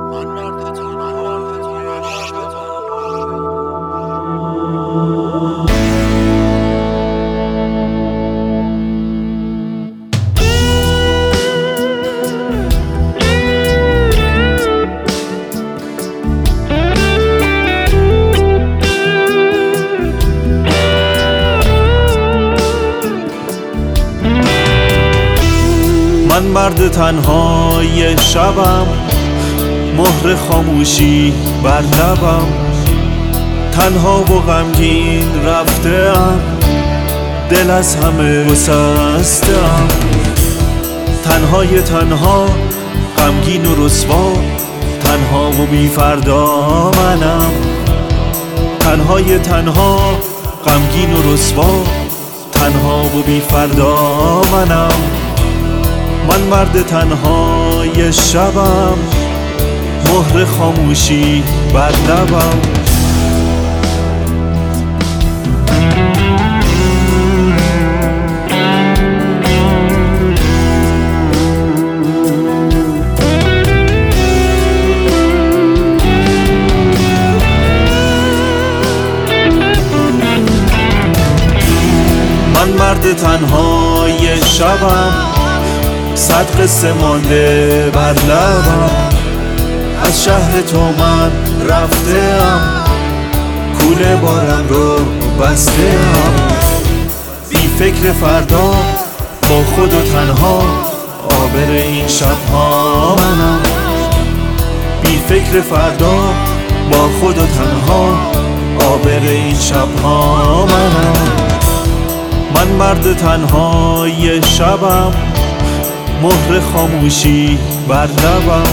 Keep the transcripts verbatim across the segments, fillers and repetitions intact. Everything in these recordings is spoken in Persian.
من مرد تنهای شبم، مهر خاموشی بر لبم، تنها و غمگین رفته‌ام، دل از همه گسسته‌ام. تنهای تنها، غمگین و رسوا، تنها و بی فردا منم. تنهای تنها، غمگین و رسوا، تنها و بی فردا منم. من مرد تنهای شبم، مهر خاموشی بر لبم. من مرد تنهای شبم، صد قصه مانده بر لبم. از شهر تو من رفته‌ام، کوله بارم رو بسته‌ام. بی فکر فردا، با خود و تنها، عابر این شب‌ها منم. بی فکر فردا، با خود و تنها، عابر این شب‌ها منم. من مرد تنهای شبم، مهر خاموشی بر لبم.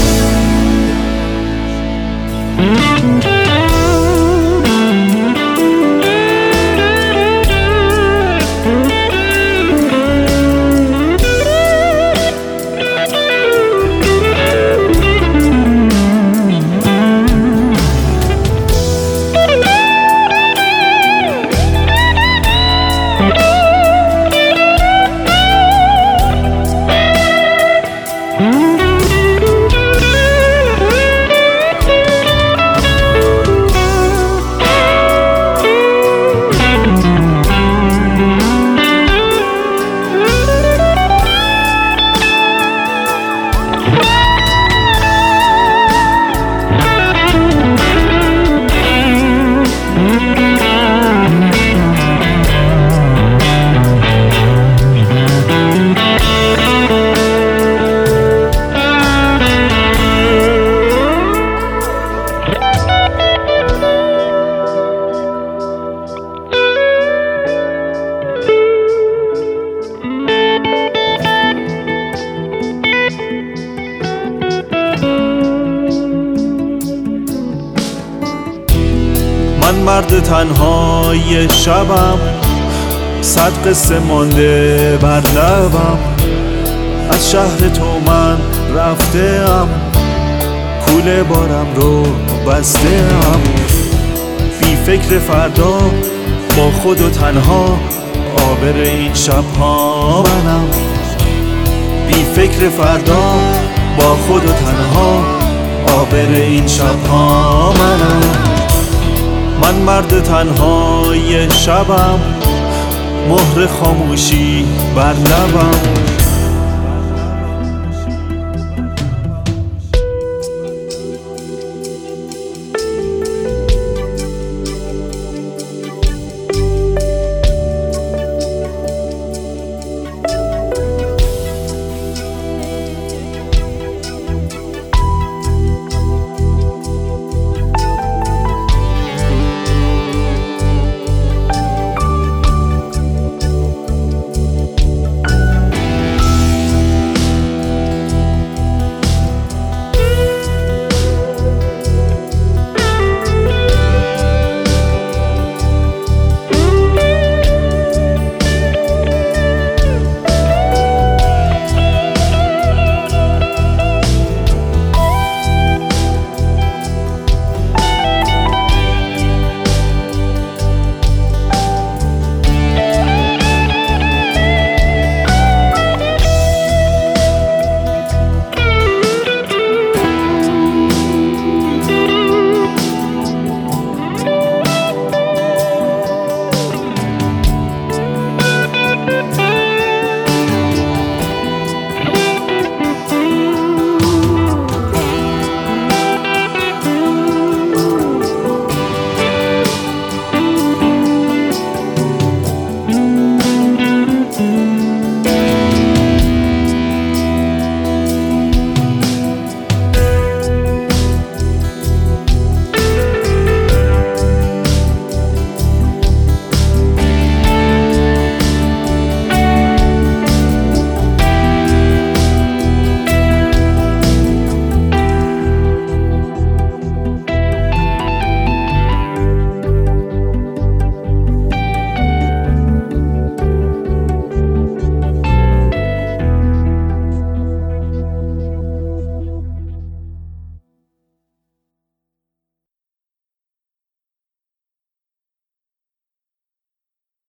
من مرد تنهای شبم، صد قصه مانده بر لبم. از شهر تو من رفته‌ام، کوله بارم رو بسته‌ام. بی فکر فردا، با خود و تنها، عابر این شب‌ها منم. بی فکر فردا، با خود و تنها، عابر این شب‌ها منم. من مرد تنهای شبم، مهر خاموشی بر لبم.